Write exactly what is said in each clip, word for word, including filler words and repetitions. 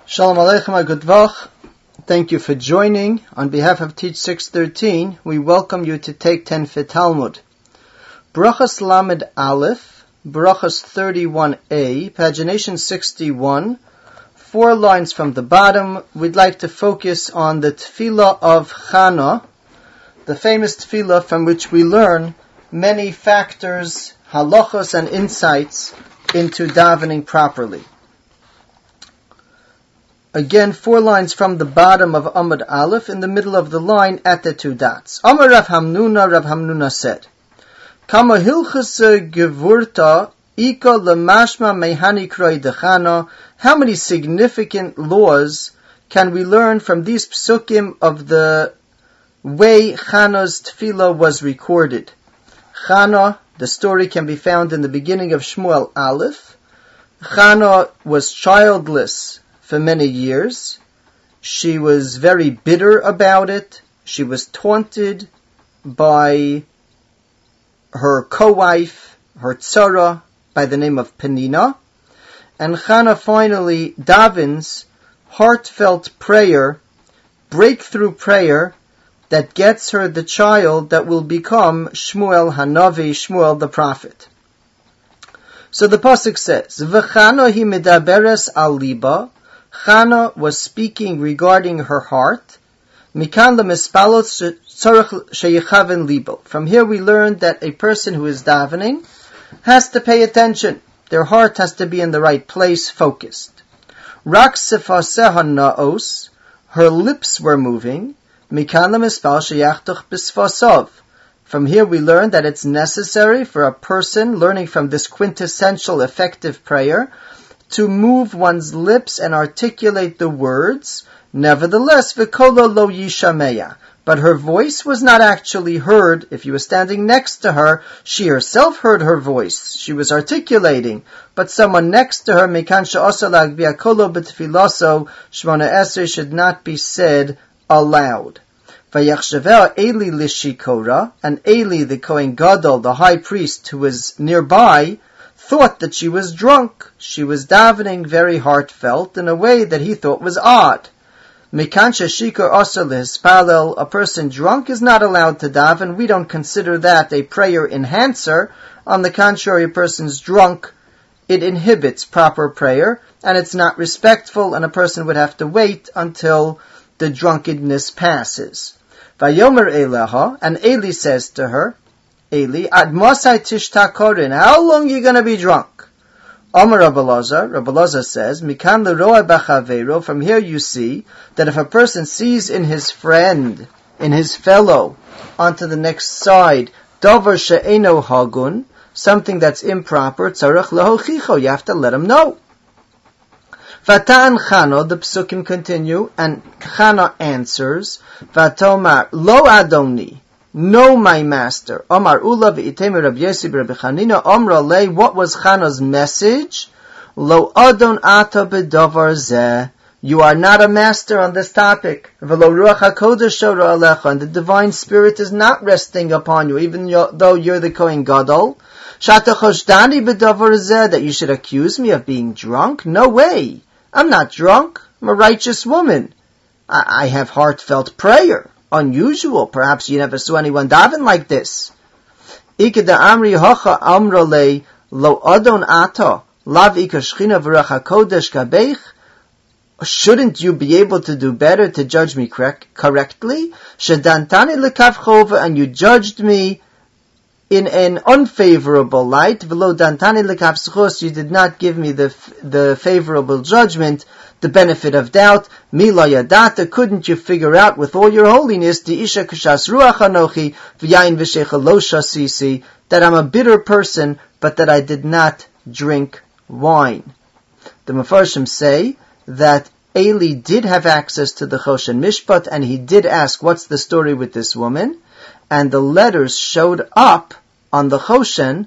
Shalom Aleichem, good vach. Thank you for joining. On behalf of Teach six thirteen, we welcome you to take ten for Talmud. Brachas Lamed Aleph, Brachas thirty-one A, pagination sixty-one, four lines from the bottom. We'd like to focus on the Tefillah of Chana, the famous Tefillah from which we learn many factors, halachos, and insights into davening properly. Again, four lines from the bottom of Amud Aleph, in the middle of the line at the two dots. Amar Rav Hamnuna, Rav Hamnuna said, Kama hilchase gevurta ika lemashma mehani kroi dechana. How many significant laws can we learn from these psukim of the way Chana's tefillah was recorded? Chana, the story can be found in the beginning of Shmuel Aleph. Chana was childless for many years. She was very bitter about it. She was taunted by her co-wife, her tzara, by the name of Penina. And Chana finally davens heartfelt prayer, breakthrough prayer, that gets her the child that will become Shmuel Hanavi, Shmuel the prophet. So the pasuk says, V'chana hi medaberes al liba. Chana was speaking regarding her heart. Mikan lemespalot tzarich sheyichaven libo. From here we learn that a person who is davening has to pay attention. Their heart has to be in the right place, focused. Rak sefaseha naos. Her lips were moving. Mikan lemespal sheyachtuch bisfasav. From here we learn that it's necessary for a person learning from this quintessential effective prayer to move one's lips and articulate the words. Nevertheless, v'kolo lo yishameya. But her voice was not actually heard. If you were standing next to her, she herself heard her voice. She was articulating. But someone next to her, mekan she'asa lagbiya kolo b'tefilaso, shmona esrei, should not be said aloud. Vayachshaveh Eli lishikora, and Eli, the Kohen Gadol, the high priest who was nearby, thought that she was drunk. She was davening very heartfelt in a way that he thought was odd. Mikan sheshikor asar lehispalel, a person drunk is not allowed to daven. We don't consider that a prayer enhancer. On the contrary, a person's drunk, it inhibits proper prayer, and it's not respectful, and a person would have to wait until the drunkenness passes. Vayomer Eleha, and Eli says to her, Eli, ad masai tishtakorin, how long are you going to be drunk? Amar Rabbi Elazar, Rabbi Elazar says, Mikan leroa b'chaveiro, from here you see that if a person sees in his friend, in his fellow, onto the next side, davar she'eno hagun, something that's improper, tzarech lehochicho, you have to let him know. Vatan Chana, the psukim continue, and Chana answers, Vatomar, lo adoni, no, my master. Omar Ula v'itemi Rabbi Yossi Rabbi Chanina. Omra lei, what was Chana's message? Lo adon ata b'davar zeh. You are not a master on this topic. V'lo ruach hakodesh shora alecha. And the divine spirit is not resting upon you, even though you're the Kohen Gadol. Shata choshdani b'davar zeh, that you should accuse me of being drunk? No way. I'm not drunk. I'm a righteous woman. I, I have heartfelt prayer. Unusual. Perhaps you never saw anyone daven like this. Ikeda amri hocha amrole lo adon ata lav ikashchina v'rach hakodesh kabeich. Shouldn't you be able to do better to judge me correct, correctly? Shedantani lekav chova, and you judged me in an unfavorable light. V'lo dantani lekav schos, you did not give me the the favorable judgment, the benefit of doubt. Mila yadata, couldn't you figure out with all your holiness, the isha kashas ruach anochi v'yayin v'shecha lo shasisi, that I'm a bitter person, but that I did not drink wine. The Mefarshim say that Eli did have access to the Choshen Mishpat, and he did ask, what's the story with this woman? And the letters showed up on the Choshen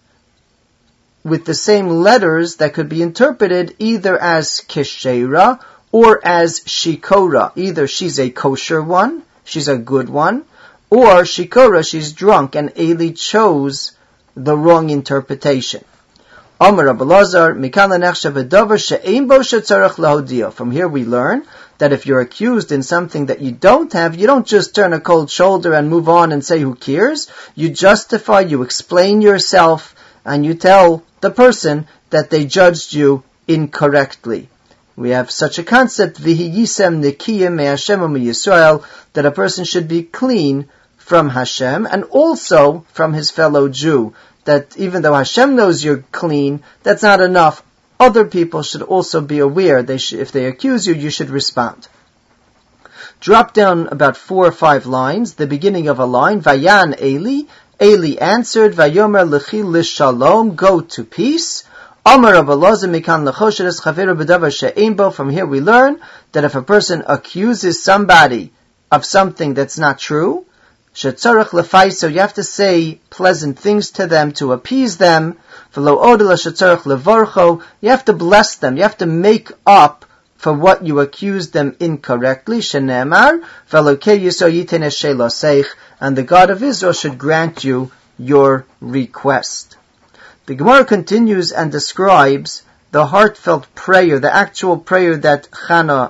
with the same letters that could be interpreted either as Keshera or as Shikora. Either she's a kosher one, she's a good one, or Shikora, she's drunk, and Eli chose the wrong interpretation. Amar Rabbi Lazar, Mikan lenechshav v'davar she'ein bo shetzarech lahodio. From here we learn that if you're accused in something that you don't have, you don't just turn a cold shoulder and move on and say, who cares? You justify, you explain yourself, and you tell the person that they judged you incorrectly. We have such a concept, Vihi yisem nekiyim me Hashem u'me Yisrael, that a person should be clean from Hashem and also from his fellow Jew. That even though Hashem knows you're clean, that's not enough. Other people should also be aware. They should, if they accuse you, you should respond. Drop down about four or five lines. The beginning of a line, Vayan Eli. Eli answered, Vayomer lechi lishalom, go to peace. Amar Rabbi Lazar mikan lechosheres chaveru b'davar she'ein bo. From here we learn that if a person accuses somebody of something that's not true, shetzarech lefaiso, you have to say pleasant things to them to appease them. V'lo odela shetzarech levarcho, you have to bless them, you have to make up for what you accused them incorrectly. Shenemar v'elokei Yisrael yiten es sheloseich, and the God of Israel should grant you your request. The Gemara continues and describes the heartfelt prayer, the actual prayer that Chana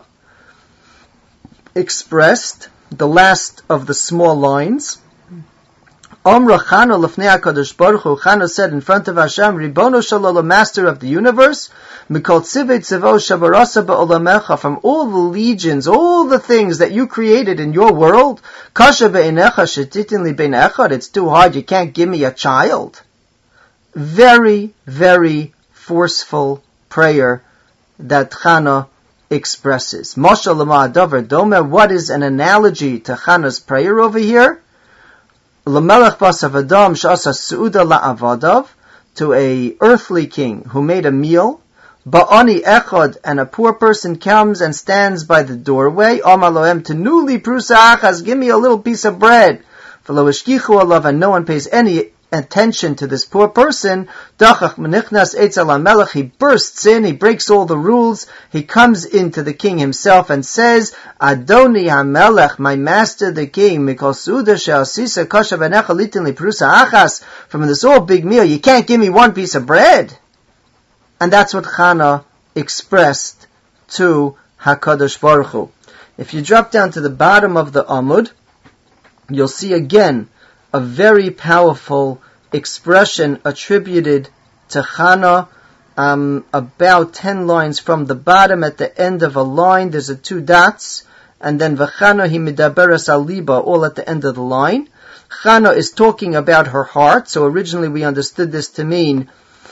expressed, the last of the small lines. Omra Chana lefnei HaKadosh Baruch Hu, Chana said in front of Hashem, Ribono Shalom, Master of the universe, Mikol Tzivei Tzivo Shabarasa Ba'olamecha, from all the legions, all the things that you created in your world, Kasha Be'enecha Shetitin Li Bein Echad, it's too hard, you can't give me a child. Very, very forceful prayer that Chana expresses. Moshe Lama Adavar Domer, what is an analogy to Chana's prayer over here? L'melech basav adam sh'asa su'uda la'avadav, to a earthly king who made a meal. Ba'ani echad, and a poor person comes and stands by the doorway. Amar lohem tenuli prusa achas, give me a little piece of bread. V'lo ishkichu alav, and no one pays any attention to this poor person. Dachach menichnas eitz ala melech, he bursts in, he breaks all the rules, he comes into the king himself and says, Adoni HaMelech, my master the king, mikol suda she'asisa kasha v'necha litin li prusa achas, from this all big meal, you can't give me one piece of bread. And that's what Chana expressed to HaKadosh Baruch Hu. If you drop down to the bottom of the Amud, you'll see again a very powerful expression attributed to Chana, um, about ten lines from the bottom. At the end of a line, there's a two dots, and then V'chana hi midaberes al liba, all at the end of the line. Chana is talking about her heart, so originally we understood this to mean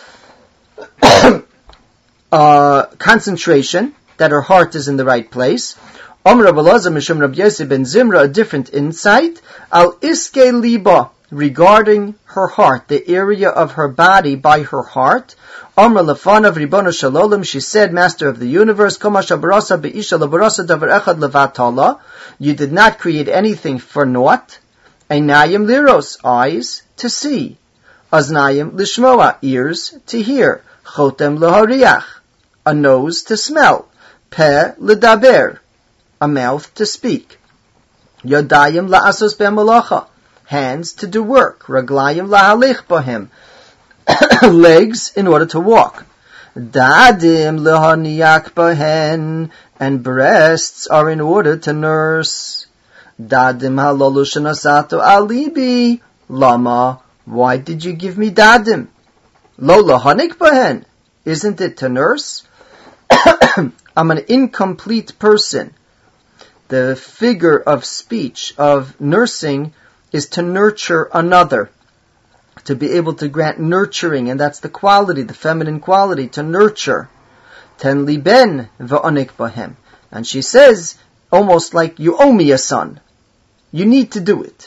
uh, concentration, that her heart is in the right place. Omer Rabbi Lazar Mishum Rabbi Yosef ben Zimra, a different insight. Al iske liba, regarding her heart, the area of her body by her heart. Omer lefanav Ribono Shalom, she said, Master of the universe, Kol ma shabarasa be'isha labarasa davar echad levatala, you did not create anything for naught. Einayim liros, eyes to see. Aznayim lishmoa, ears to hear. Chotem lehariach, a nose to smell. Peh ledaber, a mouth to speak. Yodayim la'asos be'malacha, hands to do work. Raglayim la'halich b'hem, legs in order to walk. Dadim lehaniyak b'hen, and breasts are in order to nurse. Dadim halolu shenasato alibi, lama, why did you give me dadim? Lo lahanik b'hen, isn't it to nurse? I'm an incomplete person. The figure of speech, of nursing, is to nurture another, to be able to grant nurturing, and that's the quality, the feminine quality, to nurture. Ten liben v'onik bahem. And she says, almost like, you owe me a son. You need to do it.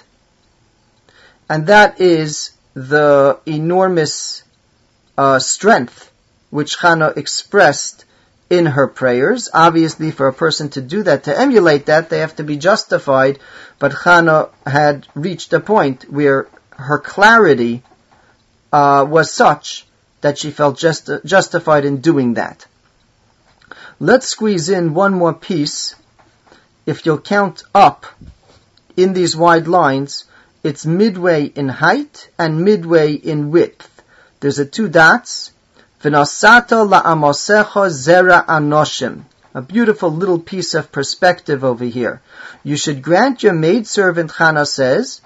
And that is the enormous uh, strength which Chana expressed in her prayers. Obviously, for a person to do that, to emulate that, they have to be justified. But Chana had reached a point where her clarity uh, was such that she felt just, uh, justified in doing that. Let's squeeze in one more piece. If you'll count up in these wide lines, it's midway in height and midway in width. There's a two dots. V'nasato la'amosecha zera anoshim. A beautiful little piece of perspective over here. You should grant your maidservant, Chana says,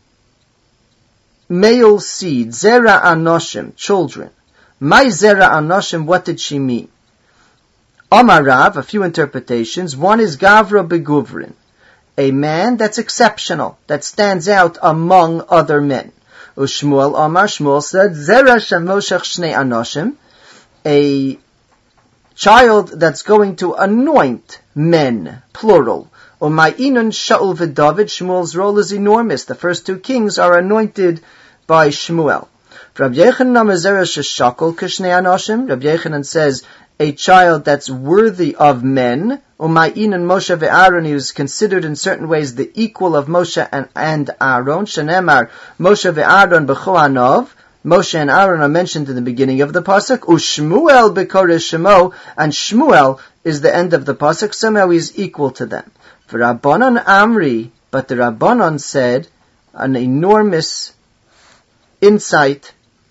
male seed, zera anoshim, children. My zera anoshim, what did she mean? Amar Rav, a few interpretations. One is Gavra beguvrin, a man that's exceptional, that stands out among other men. Ushmuel Amar, Shmuel said, Zera shemoshech shnei anoshim, a child that's going to anoint men, plural. Umayinun Shaul v'David, Shmuel's role is enormous. The first two kings are anointed by Shmuel. Rabbi Yechanan Zera sheshakol kishnei anoshim. Rabbi Yechanan says, a child that's worthy of men. Umayinun Moshe ve'Aaron, he was considered in certain ways the equal of Moshe and, and Aaron. Shenemar, Moshe ve'Aaron b'choanov. Moshe and Aaron are mentioned in the beginning of the pasuk. Ushmuel b'koresh shemo, and Shmuel is the end of the pasuk. Somehow he's equal to them. For Rabbanon Amri, but the Rabbanon said an enormous insight.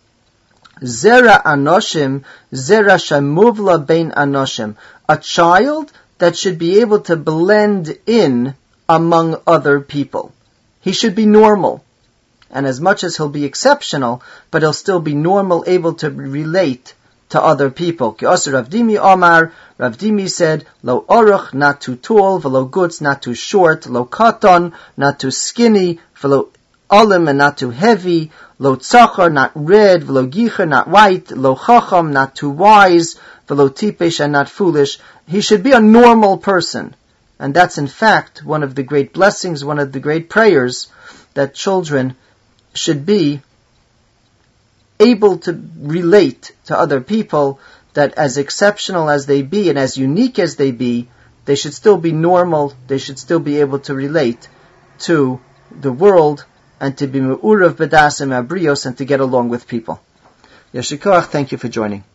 Zera anoshim, zera shamuvla bein anoshim. A child that should be able to blend in among other people. He should be normal. And as much as he'll be exceptional, but he'll still be normal, able to relate to other people. Ki'asur Rav Dimi Omar, Rav Dimi said, Lo oruch, not too tall, v'lo gutz, not too short, lo katon, not too skinny, v'lo olim, and not too heavy, lo tzachar, not red, v'lo gicher, not white, lo chacham, not too wise, v'lo tipesh, and not foolish. He should be a normal person. And that's in fact one of the great blessings, one of the great prayers, that children should be able to relate to other people, that as exceptional as they be and as unique as they be, they should still be normal, they should still be able to relate to the world and to be me'urav b'dasim abrios and to get along with people. Yeshikoach, thank you for joining.